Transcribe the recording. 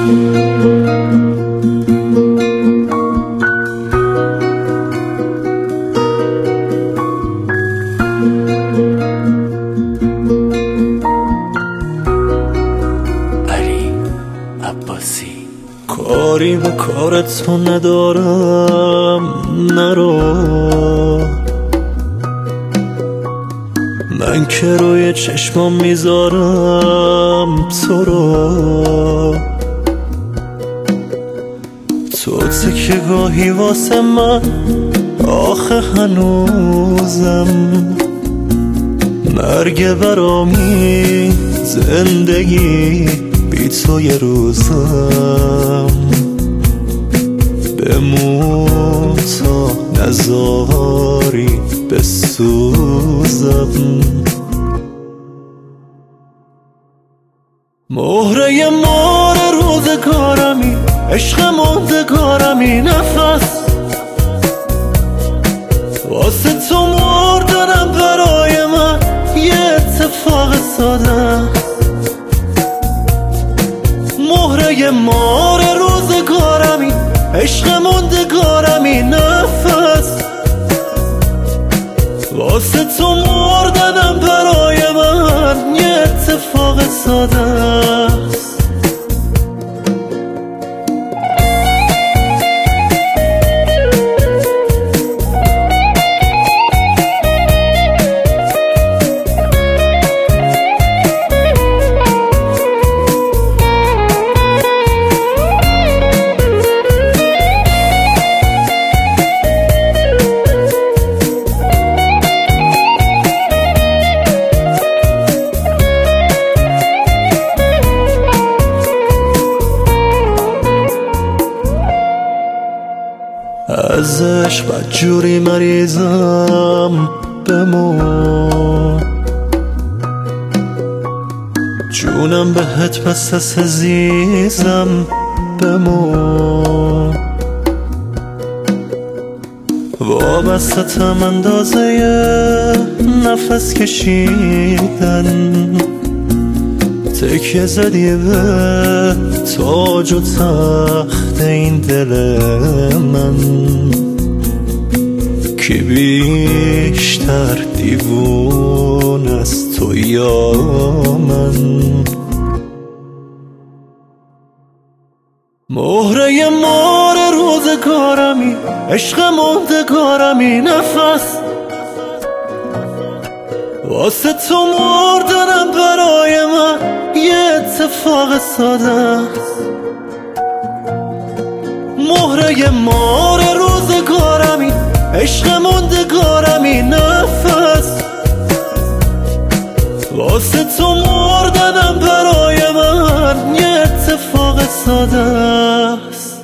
کاری به کارت تو ندارم، نرو. من که روی چشمام میذارم تو رو. تو تکه گاهی واسه من آخه هنوزم. مرگ برامی زندگی بی تو یه روزم. بمون تا نزاری بسوزم. مهره مار روزگارمی، عشق موندگارمی، نفس واسه تو مردنم برای من یه اتفاق ساده. مهره مار روزگارمی، عشق موندگارمی، نفس واسه تو مردنم برای من یه اتفاق ساده است. ازش بدجوری مریضم، بمون. جونم بهت پس از عزیزم، بمون. وابستم اندازه نفس کشیدن. تکیه زدی به تاج و تخت این دل من. کی بیشتر دیوون از تو یا من؟ مهره مار روزگارمی، عشق موندگارمی، نفس واسه تو مردنم برای من یه اتفاق ساده است. مهره مار روزگارمی، عشق موندگارمی، نفس واسه تو مردنم برای من یه اتفاق ساده است.